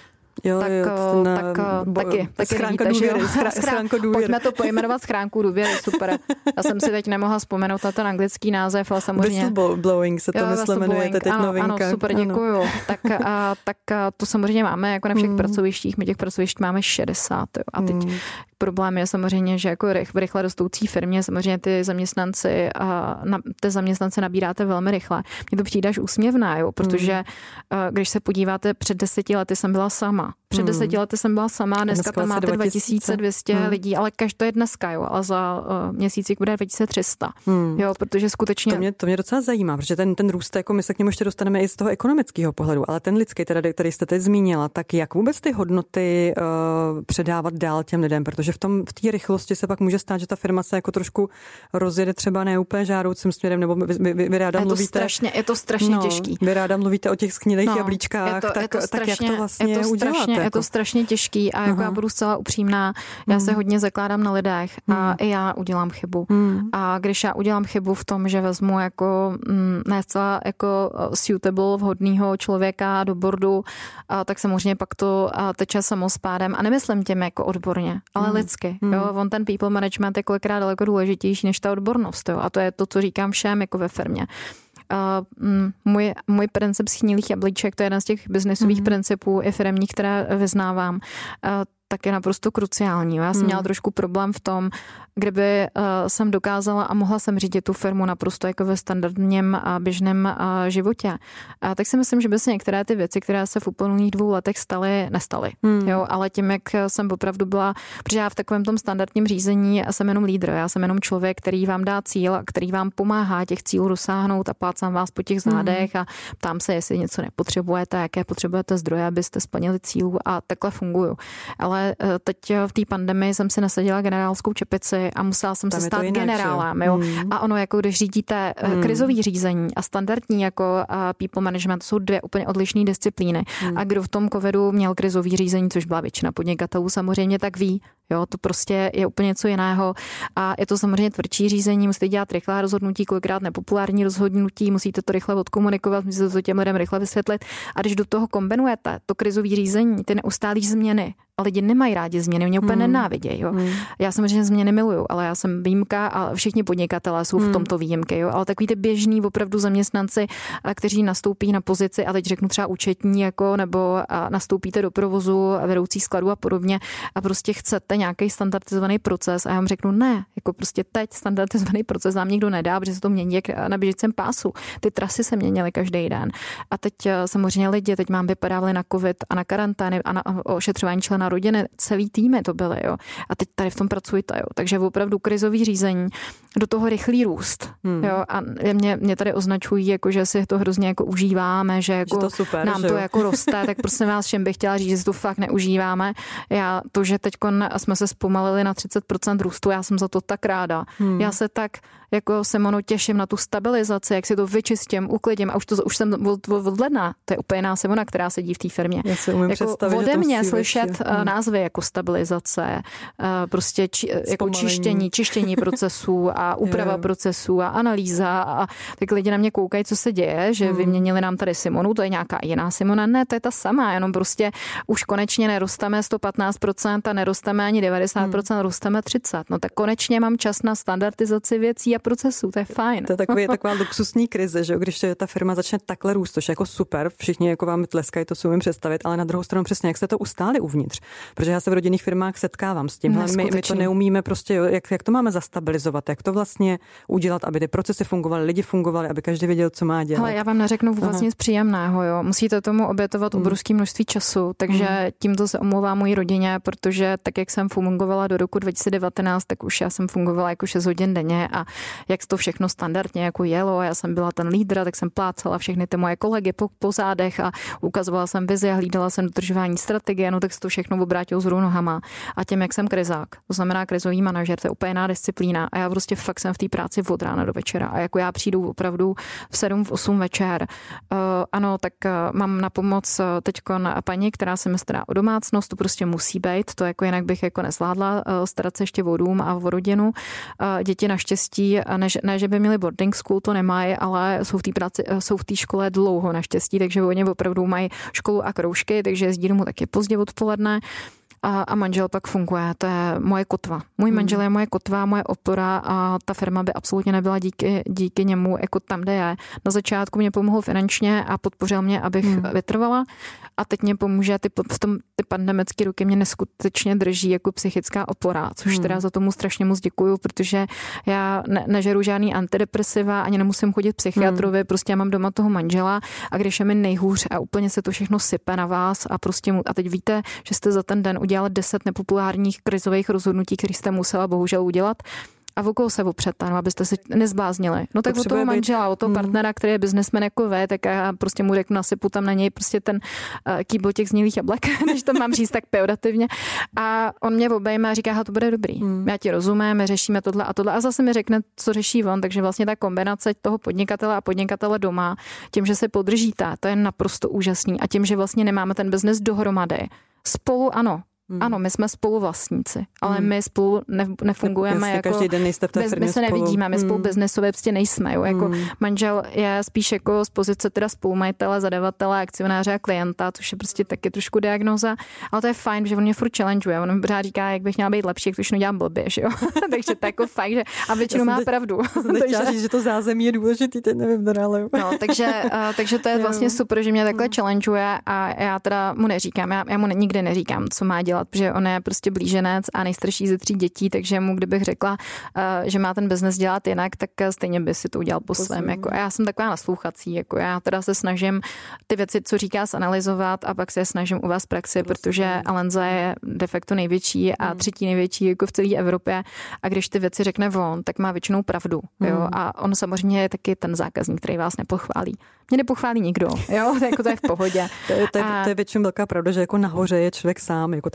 taky schránka vidíte, důvěry, schránka důvěry. Pojďme to pojmenovat schránku důvěry, super. Já jsem si teď nemohla vzpomenout na ten anglický název, ale samozřejmě... Whistleblowing se to jmenuje, to teď novinka. Ano, super, děkuju. Tak to samozřejmě máme jako na všech pracovištích, my těch pracovišť máme 60. Jo. A teď problém je samozřejmě, že jako v rychle rostoucí firmě samozřejmě ty zaměstnance nabíráte velmi rychle. Mně to přijde až úsměvná, jo, protože když se podíváte, před 10 lety jsem byla sama. Před 10 lety jsem byla sama, dneska tam máte 2200 lidí, ale to je dneska, jo, ale za měsících bude 2300. Jo, protože skutečně... To mě docela zajímá, protože ten růst, jako my se k němu ještě dostaneme i z toho ekonomického pohledu, ale ten lidský, který jste teď zmínila, tak jak vůbec ty hodnoty předávat dál těm lidem, protože v té rychlosti se pak může stát, že ta firma se jako trošku rozjede třeba ne úplně žádoucím směrem, nebo vy ráda mluvíte... Je to strašně těžký. Vy ráda mluvíte o těch shnilých jablíčkách, tak jak to vlastně uděláte? Je to strašně těžký a jako já budu zcela upřímná, já se hodně zakládám na lidech a i já udělám chybu. A když já udělám chybu v tom, že vezmu jako ne zcela jako suitable, vhodného člověka do boardu, tak samozřejmě pak to teče samospádem a nemyslím tím jako odborně, ale lidsky. Jo? On ten people management je kolikrát daleko důležitější než ta odbornost. Jo? A to je to, co říkám všem jako ve firmě. Můj princip schnilých jablíček, to je jeden z těch biznesových principů i firemních, které vyznávám, tak je naprosto kruciální. Já jsem měla trošku problém v tom, kdyby jsem dokázala a mohla jsem řídit tu firmu naprosto jako ve standardním a běžném životě. Tak si myslím, že by se některé ty věci, které se v uplynulých 2 letech nestaly. Jo, ale tím, jak jsem opravdu byla, protože já v takovém tom standardním řízení jsem jenom lídr, já jsem jenom člověk, který vám dá cíl a který vám pomáhá těch cílů dosáhnout a plácám vás po těch zádech a ptám se, jestli něco nepotřebujete, jaké potřebujete zdroje, abyste splnili cílů a takhle funguju. Ale teď v té pandemii jsem si nasadila generálskou čepici a musela jsem se stát generálem. Jo? A ono, jako když řídíte krizový řízení a standardní jako people management, jsou 2 úplně odlišné disciplíny. A kdo v tom covidu měl krizový řízení, což byla většina podnikatelů samozřejmě, tak ví, Jo, to prostě je úplně něco jiného a je to samozřejmě tvrdší řízení, musíte dělat rychlá rozhodnutí, kolikrát nepopulární rozhodnutí, musíte to rychle odkomunikovat, musíte to těm lidem rychle vysvětlit a když do toho kombinujete to krizové řízení, ty neustálý změny, a lidi nemají rádi změny, oni úplně nenávidějí. Jo. Já samozřejmě změny miluju, ale já jsem výjimka a všichni podnikatelé jsou v tomto výjimky. Jo. Ale takový ty běžní opravdu zaměstnanci, kteří nastoupí na pozici a teď řeknu třeba účetní jako, nebo nastoupíte do provozu, vedoucí skladu a podobně a prostě chcete nějaký standardizovaný proces a já vám řeknu ne, jako prostě teď standardizovaný proces vám nikdo nedá, protože se to mění jak na běžícím pásu. Ty trasy se měnily každý den. A teď samozřejmě lidi, teď mám vypadávali na covid a na karantény a na ošetřování člena rodiny, celý týmy to byly, jo. A teď tady v tom pracujete, jo. Takže opravdu krizový řízení, do toho rychlý růst, jo. A mě tady označují, jako, že si to hrozně jako užíváme, že jako to super, nám že to jo? jako roste, tak prosím vás všem bych chtěla říct, že si to fakt neužíváme. To, že teď jsme se zpomalili na 30% růstu, já jsem za to tak ráda. Já se tak jako Simono těším na tu stabilizaci, jak si to vyčistím, uklidím a už jsem od ledna, to je úplně jiná Simona, která sedí v té firmě. Já si umím jako představit, ode mě slyšet názvy jako stabilizace, prostě jako čištění procesů a úprava procesů a analýza a tak lidi na mě koukají, co se děje, že vyměnili nám tady Simonu, to je nějaká jiná Simona, ne, to je ta sama, jenom prostě už konečně nerosteme 115% a nerosteme ani 90%, rosteme 30%. No tak konečně mám čas na standardizaci věcí a procesů, to je fajn. To je taková luxusní krize, že jo, když ta firma začne takhle růst, to je jako super, všichni jako vám tleskají, to si umím představit, ale na druhou stranu přesně, jak se to ustáli uvnitř. Protože já se v rodinných firmách setkávám s tím, my to neumíme prostě, jak to máme zastabilizovat, jak to vlastně udělat, aby ty procesy fungovaly, lidi fungovali, aby každý věděl, co má dělat. Ale já vám neřeknu vlastně nic příjemného, jo. Musíte tomu obětovat obrovské množství času, takže tímto se omlouvám mojí rodině, protože tak, jak jsem fungovala do roku 2019, tak už já jsem fungovala jako 6 hodin denně a jak to všechno standardně jako jelo, já jsem byla ten lídr, tak jsem plácala všechny ty moje kolegy po zádech a ukazovala jsem vizi a hlídala jsem dodržování strategie, no tak se to všechno obrátilo z nohama. A tím, jak jsem krizák, to znamená krizový manažer, to je úplně jiná disciplína a já prostě fakt jsem v té práci od rána do večera a jako já přijdu opravdu v 7, v 8 večer. Ano, tak mám na pomoc teďko na paní, která se mi stará o domácnost, to prostě musí být, to jako jinak bych jako nezvládla starat se ještě o dům a o rodinu. Děti naštěstí, ne, že by měli boarding school, to nemají, ale jsou v té škole dlouho naštěstí, takže oni opravdu mají školu a kroužky, takže jezdí domů taky pozdě odpoledne. A manžel pak funguje, to je moje kotva. Můj manžel je moje kotva, moje opora a ta firma by absolutně nebyla díky němu jako tam, kde je. Na začátku mě pomohl finančně a podpořil mě, abych vytrvala a teď mě pomůže, ty pandemické roky mě neskutečně drží jako psychická opora, což teda za tomu strašně moc děkuju, protože já nežeru žádný antidepresiva, ani nemusím chodit psychiatrovi, prostě já mám doma toho manžela a když je mi nejhůř a úplně se to všechno sype na vás a prostě a teď víte, že jste za ten den udělali 10 nepopulárních krizových rozhodnutí, které jste musela bohužel udělat. A okolo se opřete, no, abyste se nezbláznili. No tak od toho manžela, od toho partnera, který je biznesmen jako vy, tak já prostě mu řeknu, nasypu tam na něj prostě ten kýbl těch znělých jablek, než to mám říct tak pejorativně. A on mě obejme a říká, to bude dobrý. Já ti rozumím, my řešíme tohle a tohle. A zase mi řekne, co řeší on. Takže vlastně ta kombinace toho podnikatele a podnikatele doma, tím, že se podržíte, to je naprosto úžasný. A tím, že vlastně nemáme ten biznes dohromady. Spolu ano. Ano, my jsme spoluvlastníci, ale my spolu nefungujeme jako každý den nejste v té firmě my se nevidíme, my spolu biznesově prostě nejsme. Jo? Jako manžel je spíš jako z pozice teda spolumajitele, zadavatele, akcionáře a klienta, což je prostě taky trošku diagnóza, ale to je fajn, že on mě furt challengeuje, on pořád říká, jak bych měla být lepší, jak to všechno dělám blbě, že jo? Takže to je jako fakt, že a většinou má pravdu. Takže že to zázemí je důležitý, teď nevím, ale no, takže to je vlastně super, že mě takhle challengeuje a já teda mu neříkám, já mu nikdy neříkám, co má dělat, protože on je prostě blíženec a nejstarší ze 3 dětí, takže mu kdybych řekla, že má ten biznes dělat jinak, tak stejně by si to udělal po svém. Jako. A já jsem taková naslouchací, jako já teda se snažím ty věci, co říká, zanalyzovat a pak se snažím u vás praxi, protože Alenza je de facto největší a 3. největší jako v celé Evropě a když ty věci řekne on, tak má většinou pravdu. Jo? A on samozřejmě je taky ten zákazník, který vás nepochválí. Mě nepochválí nikdo, jo? To je v pohodě. To je většinou velká pravda, že jako nahoře je člověk sám, jako tam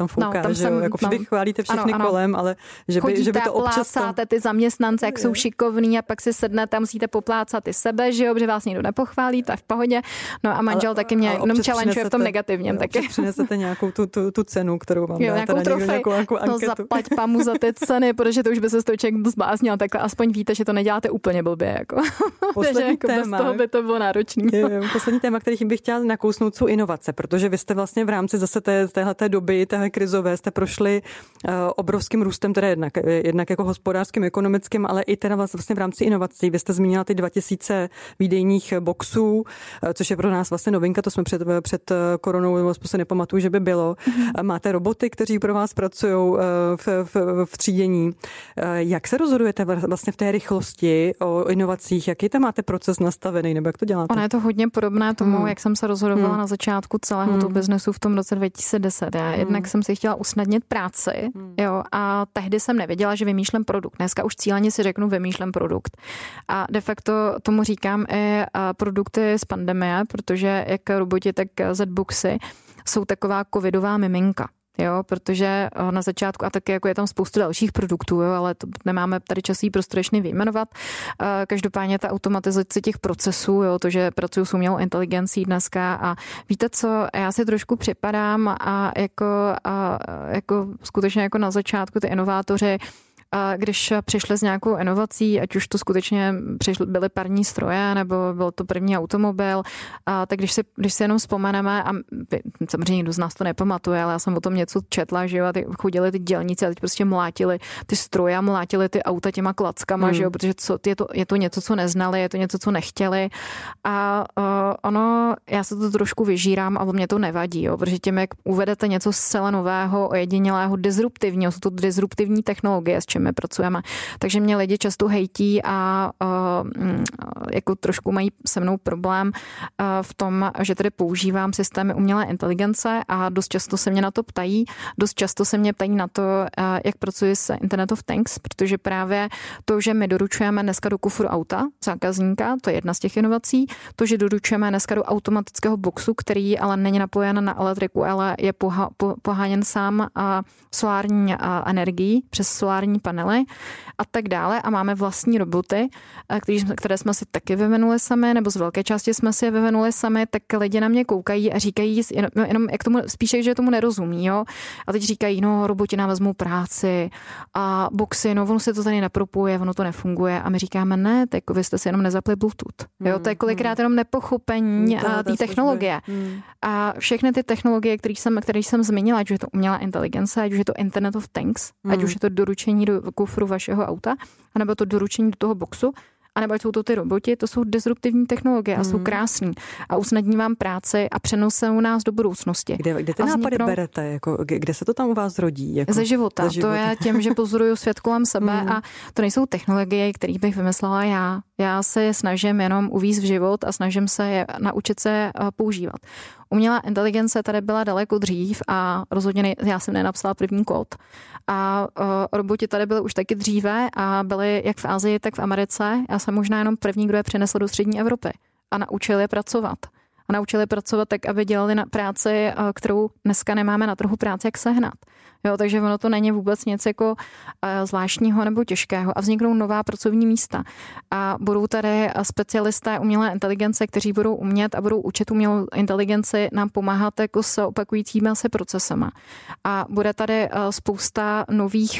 tam fouká, že jo? Jako vždy chválíte všechny kolem, ale že by to občas... Chodíte, ty zaměstnance, jak jsou šikovní a pak si sednete a musíte poplácat i sebe, že jo, protože vás někdo nepochválí, to je v pohodě. No a manžel taky mě jenom challengeuje v tom negativním. Taky. Přinesete nějakou tu cenu, kterou vám dá teda někdo nějakou anketu. No zaplať pamu za ty ceny, protože to už by se z toho člověk zbláznil, takhle aspoň víte, že to neděláte úplně blbě. Jako. Poslední téma. Bez toho by to bylo náročný. Poslední téma, který bych chtěla nakousnout, jsou inovace, protože vy jste vlastně v rámci zase téhleté doby, téhle krizové, jste prošli obrovským růstem, teda jednak jako hospodářským, ekonomickým, ale i teda vlastně v rámci inovací. Vy jste zmínila ty 2000 výdejních boxů, což je pro nás vlastně novinka, to jsme před koronou se nepamatuju, že by bylo. Máte roboty, kteří pro vás pracují v třídění. Jak se rozhodujete vlastně v té rychlosti o inovacích? Jaký tam máte proces nastavený, nebo jak to děláte? Ono je to hodně podobné tomu, jak jsem se rozhodovala na začátku celého toho biznesu v tom roce 2010. Já jednak jsem si chtěla usnadnit práci, jo, a tehdy jsem nevěděla, že vymýšlím produkt. Dneska už cíleně si řeknu, vymýšlím produkt. A de facto tomu říkám i produkty z pandemie, protože jak roboti, tak Z-boxy jsou taková covidová miminka. Jo, protože na začátku, a taky jako je tam spoustu dalších produktů, jo, ale to nemáme tady časový prostor ještě vyjmenovat. Každopádně ta automatizace těch procesů, jo, to, že pracuju s umělou inteligencí dneska a víte co, já si trošku připadám a jako skutečně jako na začátku ty inovátoři, když přišli s nějakou inovací, ať už to skutečně byly parní stroje, nebo byl to první automobil, tak když si jenom vzpomeneme, a samozřejmě nikdo z nás to nepamatuje, ale já jsem o tom něco četla, že jo, a chodili ty dělníci a teď prostě mlátili ty stroje a mlátili ty auta těma klackama, že jo, protože je to něco, co neznali, je to něco, co nechtěli a já se to trošku vyžírám a mě to nevadí, jo, protože tím, jak uvedete něco zcela nového, ojedinělého, disruptivního, jsou to disruptivní technologie, s čím my pracujeme. Takže mě lidi často hejtí a jako trošku mají se mnou problém v tom, že tedy používám systémy umělé inteligence a dost často se mě na to ptají. Dost často se mě ptají na to, jak pracuji s Internet of Things, protože právě to, že my doručujeme dneska do kufru auta zákazníka, to je jedna z těch inovací, to, že doručujeme dneska do automatického boxu, který ale není napojen na elektriku, ale je poháněn sám solární energií přes solární panely a tak dále a máme vlastní roboty, které jsme si taky vyvinuli sami, nebo z velké části jsme si je vyvinuli sami, tak lidi na mě koukají a říkají, jenom jak tomu, spíše, že tomu nerozumí, jo. A teď říkají, no, roboti nám vezmou práci a boxy, no, ono se to tady nepropuje, ono to nefunguje a my říkáme, ne, tak vy jste si jenom nezapli Bluetooth. Jo, to je kolikrát jenom nepochopení té technologie. A všechny ty technologie, které jsem zmínila, ať už je to umělá inteligence, ať už je to Internet of Things, ať už je to doručení do kufru vašeho auta, anebo to doručení do toho boxu, anebo ať jsou to ty roboti, to jsou disruptivní technologie a jsou krásný a usnadní vám práci a přenosou nás do budoucnosti. Kde ty nápady berete? Jako, kde se to tam u vás rodí? Jako, ze života. To je tím, že pozoruju svět kolem sebe a to nejsou technologie, které bych vymyslela já. Já se je snažím jenom uvízt v život a snažím se je naučit se používat. Umělá inteligence tady byla daleko dřív a rozhodně já jsem nenapsala první kód. A roboti tady byly už taky dříve a byly jak v Asii, tak v Americe. Já jsem možná jenom první, kdo je přinesl do střední Evropy a naučil je pracovat. A naučili pracovat tak, aby dělali na práci, kterou dneska nemáme na trhu práce, jak sehnat. Jo, takže ono to není vůbec nic jako zvláštního nebo těžkého a vzniknou nová pracovní místa. A budou tady specialisté umělé inteligence, kteří budou umět a budou učit umělou inteligenci nám pomáhat jako s opakujícími se procesama. A bude tady spousta nových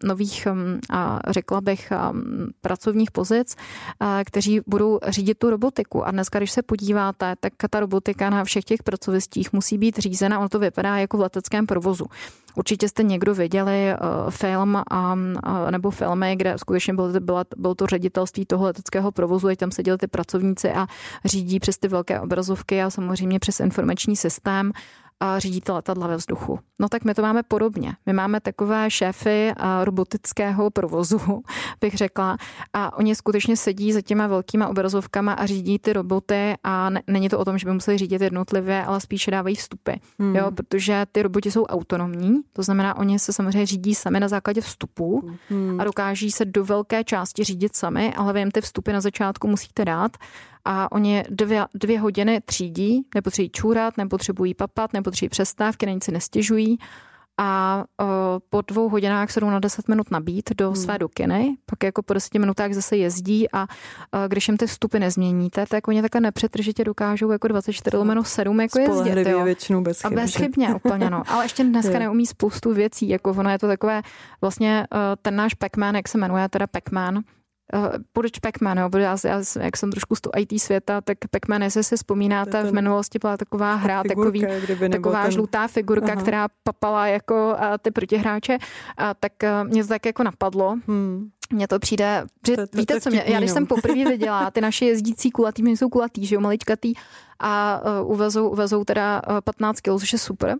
řekla bych, pracovních pozic, kteří budou řídit tu robotiku. A dneska, když se podíváte, tak ta robotika na všech těch pracovištích musí být řízena, ono to vypadá jako v leteckém provozu. Určitě jste někdo viděli film nebo filmy, kde skutečně bylo to ředitelství toho leteckého provozu, a tam seděli ty pracovníci a řídí přes ty velké obrazovky a samozřejmě přes informační systém a řídí ty letadla ve vzduchu. No tak my to máme podobně. My máme takové šéfy robotického provozu, bych řekla, a oni skutečně sedí za těma velkýma obrazovkama a řídí ty roboty a není to o tom, že by museli řídit jednotlivě, ale spíše dávají vstupy. Jo, protože ty roboti jsou autonomní, to znamená, oni se samozřejmě řídí sami na základě vstupů a dokáží se do velké části řídit sami, ale vy jim ty vstupy na začátku musíte dát. A oni 2 hodiny třídí, nepotřebují čůrat, nepotřebují papat, nepotřebují přestávky, na nic si nestěžují a po 2 hodinách se jdou na 10 minut nabít do své dukiny, pak jako po 10 minutách zase jezdí a když jim ty vstupy nezměníte, tak oni takhle nepřetržitě dokážou jako 24/7 jako jezdit. Jo. Většinou bezchybně. A bezchybně úplně, no. Ale ještě dneska neumí spoustu věcí, jako ono je to takové, vlastně ten náš Pac-Man, jak se jmenuje, teda Pac-Man, proč Pac-Man, jo? Protože já, jak jsem trošku z toho IT světa, tak Pac-Man, jestli si vzpomínáte, v minulosti byla taková hra, taková žlutá figurka, která papala jako ty protihráče, tak mě to tak jako napadlo. Mně to přijde, že víte co, já když jsem poprvé viděla, ty naše jezdící kulatý, jsou kulatý, že jo, maličkatý, a uvezou teda 15 kg, což je super.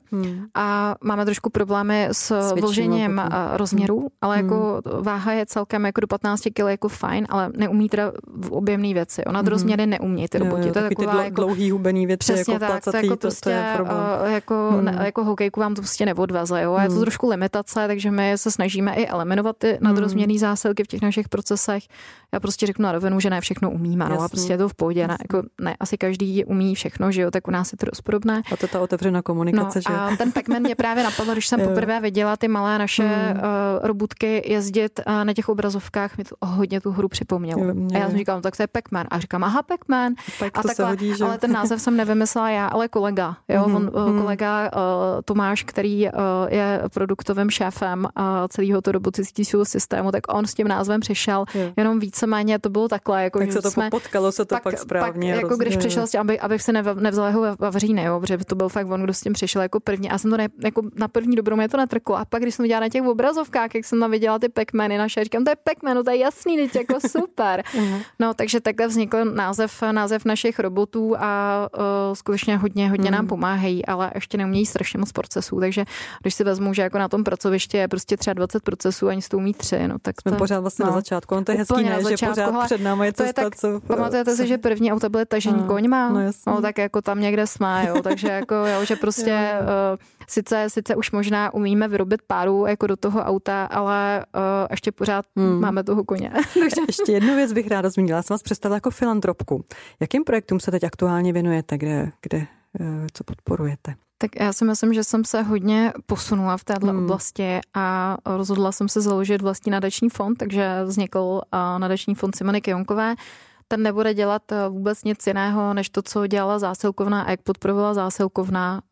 A máme trošku problémy s vložením rozměrů, ale jako váha je celkem jako do 15 kg jako fajn, ale neumí teda v objemné věci. Ona rozměry neumí ty roboti. To je taková jako dlouhý hubený věci, přesně jako tak, placatý, jako prostě, to je problém. jako hokejku vám to prostě neodveze. Jo? Je to trošku limitace, takže my se snažíme i eliminovat ty nadrozměrné zásilky v těch našich procesech. Já prostě řeknu na rovinu, že ne všechno umíme, no, a prostě je to v pohodě. Ne, asi každý umí všechno, že jo, tak u nás je to dost podobné. A to ta otevřená komunikace, že? A ten Pac-Man mě právě napadl, když jsem poprvé viděla ty malé naše robotky jezdit na těch obrazovkách, mi to hodně tu hru připomnělo. A já jsem říkala, no, tak to je Pac-Man. A říkám, aha, Pac-Man. A takhle, hodí, ale ten název jsem nevymyslela já, ale kolega. Jo? Kolega Tomáš, který je produktovým šéfem celého to robotického systému, tak on s tím názvem přišel, jenom víceméně to bylo takhle. Jako, tak se to potkalo, se to pak správně. Jako když přišel s tím, abych se nevzal jeho vavříny, jo, protože to byl fakt on, kdo s tím přišel jako první. A jsem to jako na první dobrou mě to netrklo. A pak, když jsem viděla na těch obrazovkách, jak jsem tam viděla ty Pac-Many naše, říkám, to je Pac-Man, no to je jasný, teď jako super. No, takže takhle vznikl název našich robotů a skutečně hodně nám pomáhají, ale ještě neumějí strašně moc procesů. Takže když si vezmu, že jako na tom pracovišti je prostě třeba 20 procesů, ani to umí 3, no tak jsme pořád vlastně na začátku. On to je hezký, ne, že pořád před námi je cesta, co... Pamatujete si, že první auta byly tažení koňma? No, tak jako tam někde jsme, jo, takže jako, jo, že prostě sice už možná umíme vyrobit páru jako do toho auta, ale ještě pořád máme toho koně. Ještě jednu věc bych ráda zmínila. Jsem vás představila jako filantropku. Jakým projektům se teď aktuálně věnujete, kde co podporujete? Tak já si myslím, že jsem se hodně posunula v této oblasti a rozhodla jsem se založit vlastní nadační fond, takže vznikl nadační fond Simony Kionkové. Ten nebude dělat vůbec nic jiného, než to, co dělala zásilkovna a jak podporovala zásilkovna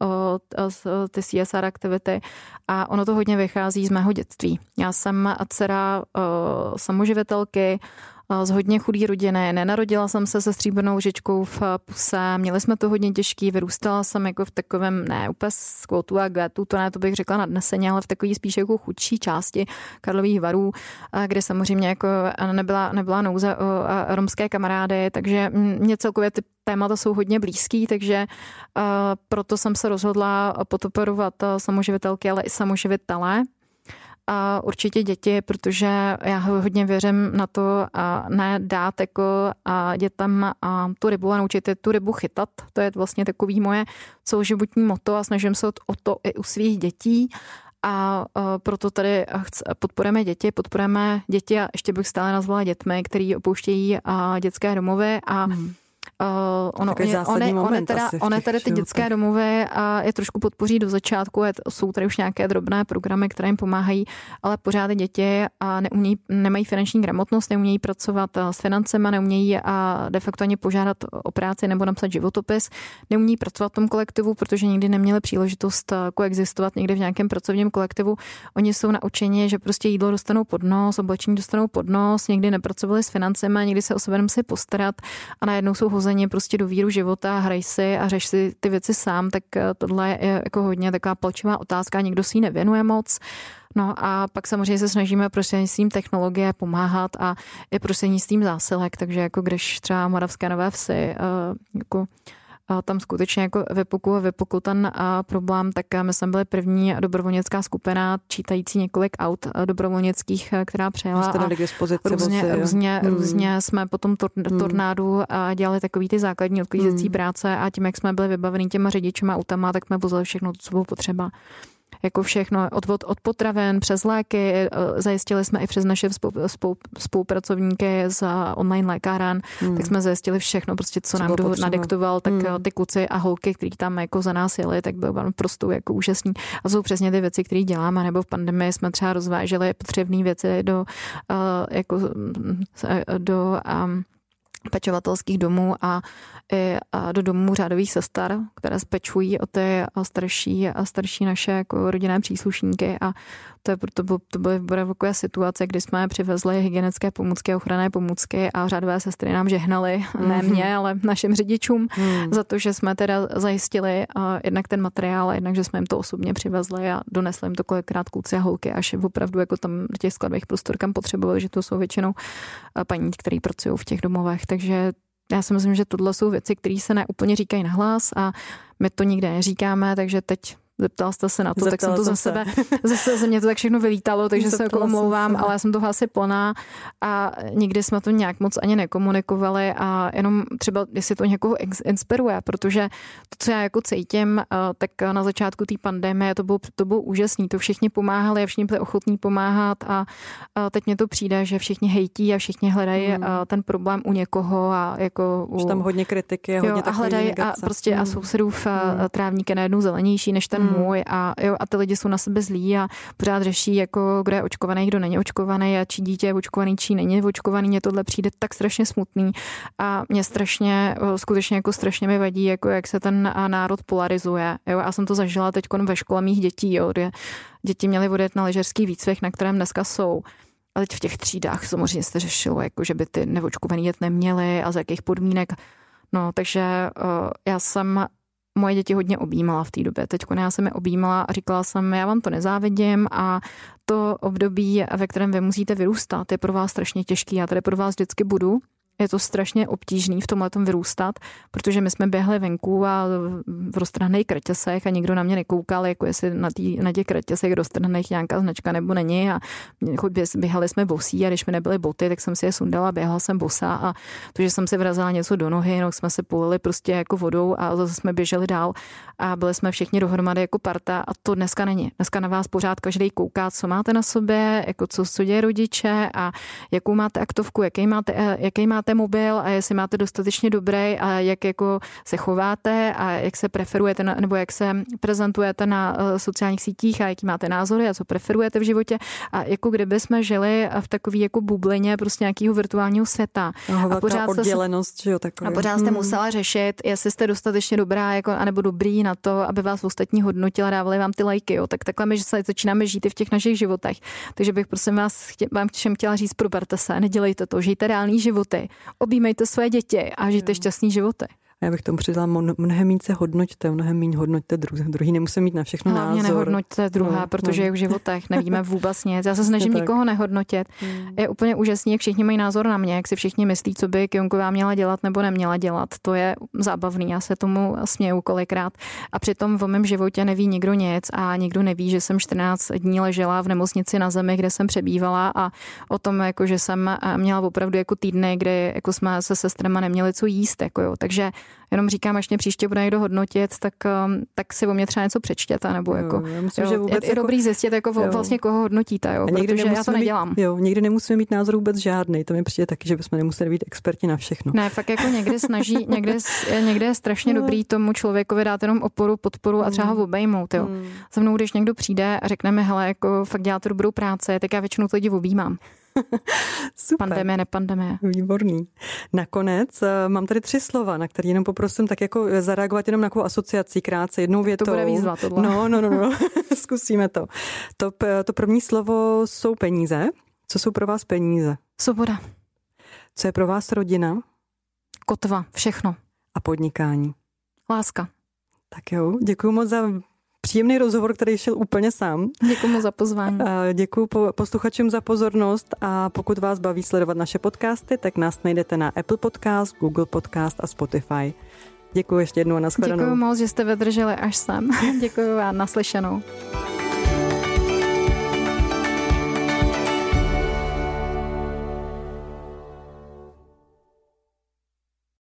ty CSR aktivity. A ono to hodně vychází z mého dětství. Já jsem dcera samoživitelky, z hodně chudé rodiny. Nenarodila jsem se se stříbrnou lžičkou v puse, měli jsme to hodně těžký, vyrůstala jsem jako v takovém, ne úplně skvotu a getu, to bych řekla nadneseně, ale v takový spíš jako chudší části Karlových Varů, kde samozřejmě jako nebyla nouze o romské kamarády, takže mě celkově ty témata jsou hodně blízký, takže proto jsem se rozhodla podporovat samoživitelky, ale i samoživitele. A určitě děti, protože já hodně věřím na to a ne dát jako dětem tu rybu a naučit je tu rybu chytat. To je vlastně takový moje celoživotní motto a snažím se o to i u svých dětí. A proto tady podporujeme děti a ještě bych stále nazvala dětmi, který opouštějí dětské domovy a One tady ty dětské domovy je trošku podpoří do začátku, jsou tady už nějaké drobné programy, které jim pomáhají, ale pořád děti nemají finanční gramotnost, neumějí pracovat s financemi, neumějí de facto ani požádat o práci nebo napsat životopis, neumějí pracovat v tom kolektivu, protože nikdy neměli příležitost koexistovat někde v nějakém pracovním kolektivu. Oni jsou naučeni, že prostě jídlo dostanou pod nos, oblečení dostanou pod nos, nikdy nepracovali s financemi, nikdy se o sebe nemusí postarat a najednou jsou hozeni prostě do víru života, hraj si a řeš si ty věci sám, tak tohle je jako hodně taková palčivá otázka, nikdo si ji nevěnuje moc. No a pak samozřejmě se snažíme prostřednictvím technologie pomáhat a i prostřednictvím zásilek, takže jako když třeba Moravské Nové Vsi jako tam skutečně jako vypukl ten problém, tak my jsme byli první dobrovolnická skupina čítající několik aut dobrovolnických, která přijela a různě jsme potom tornádu dělali takový ty základní odklízecí práce a tím, jak jsme byli vybavení těma řidičima autama, tak jsme vozili všechno to, co bylo potřeba. jako všechno od potravin přes léky. Zajistili jsme i přes naše spolupracovníky z online lékáren, tak jsme zajistili všechno, prostě co nám nadiktoval, tak ty kluci a holky, kteří tam jako za nás jeli, tak byl prostě jako úžasný. A jsou přesně ty věci, které děláme, nebo v pandemii jsme třeba rozváželi potřebné věci do pečovatelských domů a do domů řádových sester, které spečují o ty starší naše jako rodinné příslušníky a to byly takové situace, kdy jsme přivezli hygienické pomůcky, ochranné pomůcky a řádové sestry nám žehnaly, ne mě, ale našim řidičům, za to, že jsme teda zajistili jednak ten materiál a jednak, že jsme jim to osobně přivezli a donesli jim to kolikrát kluci a holky, až opravdu jako tam do těch skladových prostor, kam potřebovali, že to jsou většinou paní, které pracují v těch domovech. Takže já si myslím, že tohle jsou věci, které se neúplně říkají nahlas a my to nikde neříkáme, takže teď zeptal jste se na to, tak jsem to zase mě to tak všechno vylítalo, takže se jako omlouvám, ale já jsem toho asi plná a nikdy jsme to nějak moc ani nekomunikovali a jenom třeba, jestli to někoho inspiruje, protože to, co já jako cítím, tak na začátku té pandemie to bylo úžasný, to všichni pomáhali a všichni byli ochotní pomáhat a teď mně to přijde, že všichni hejtí a všichni hledají ten problém u někoho a jako už tam hodně kritiky a hodně a hledají a sousedův trávník je najednou zelenější než ten můj a ty lidi jsou na sebe zlí a pořád řeší, jako kdo je očkovaný, kdo není očkovaný a či dítě je očkovaný, či není očkovaný. Mně tohle přijde tak strašně smutný a mě skutečně jako strašně mi vadí, jako jak se ten národ polarizuje. Jo? Já jsem to zažila teď ve škole mých dětí, jo? Kde děti měly odjet na lyžařský výcvik, na kterém dneska jsou. A teď v těch třídách samozřejmě se řešilo, jako že by ty neočkovaný jet neměli a za jakých podmínek. No, takže já jsem moje děti hodně objímala v té době. Teď já jsem je objímala a říkala jsem, já vám to nezávidím a to období, ve kterém vy musíte vyrůstat, je pro vás strašně těžký. Já tady pro vás vždycky budu. Je to strašně obtížný v tomhletom vyrůstat, protože my jsme běhli venku a v roztrhaných kraťasech a nikdo na mě nekoukal, jako jestli na těch kraťasech roztrhaných nějaká značka nebo není a běhali jsme bosí a když mi nebyly boty, tak jsem si je sundala, běhala jsem bosa a to, že jsem si vrazila něco do nohy, no jsme se polili prostě jako vodou a zase jsme běželi dál a byli jsme všichni dohromady jako parta a to dneska není. Dneska na vás pořád každý kouká, co máte na sobě, jako co děje rodiče a jakou máte aktovku, jaký máte mobil a jestli máte dostatečně dobrý a jak jako se chováte a jak se preferujete nebo jak se prezentujete na sociálních sítích a jaký máte názory a co preferujete v životě a jako kdyby jsme žili v takový jako bublině prostě nějakého virtuálního světa. A pořád oddělenost, že jo, takový. A pořád jste musela řešit, jestli jste dostatečně dobrá jako, anebo dobrý na to, aby vás ostatní hodnotili a dávali vám ty lajky, jo. Tak takhle my začínáme žít i v těch našich životech. Takže bych prosím vám všem chtěla říct, proberte se, nedělejte to, žijte reální životy. Objímejte své děti a žijte šťastný životy. A já bych tomu přidala, mnohem méně se hodnoťte, mnohem méně hodnoťte druhý. Nemusí mít na všechno názor. Hlavně nehodnoťte druhá, protože je v životech nevíme vůbec nic. Já se snažím nikoho nehodnotit. Je úplně úžasný, jak všichni mají názor na mě, jak si všichni myslí, co by Kionková měla dělat nebo neměla dělat. To je zábavný, já se tomu směju kolikrát. A přitom v mém životě neví nikdo nic a nikdo neví, že jsem 14 dní ležela v nemocnici na zemi, kde jsem přebývala a o tom, jako, že jsem měla opravdu jako týdny, kdy jako jsme se sestrama neměli co jíst. Jako jo. Takže jenom říkám, až mě příště bude někdo hodnotit, tak si o mě třeba něco přečtěte, nebo jako, myslím, že vůbec je dobrý zjistit, jako vlastně koho hodnotíte, jo, protože já to nedělám. Nikdy nemusíme mít názor vůbec žádný, to mi přijde taky, že bychom nemuseli být experti na všechno. Ne, fakt jako někde je strašně dobrý tomu člověkovi dát jenom oporu, podporu a třeba ho obejmout, jo. Za mnou, když někdo přijde a řekne mi, hele, jako fakt děláte dobrou práci, tak já většinou to lidi objímám. Super. Pandemie, nepandemie. Výborný. Nakonec mám tady 3 slova, na které jenom poprosím tak jako zareagovat jenom na takovou asociací krátce, jednou větou. To bude výzva, tohle. No. Zkusíme to. To první slovo jsou peníze. Co jsou pro vás peníze? Svoboda. Co je pro vás rodina? Kotva, všechno. A podnikání? Láska. Tak jo, děkuji moc za příjemný rozhovor, který šel úplně sám. Děkuji moc za pozvání. Děkuji posluchačům za pozornost a pokud vás baví sledovat naše podcasty, tak nás najdete na Apple Podcast, Google Podcast a Spotify. Děkuji ještě jednou a nashledanou. Děkuji moc, že jste vydrželi až sem. Děkuji vám, naslyšenou.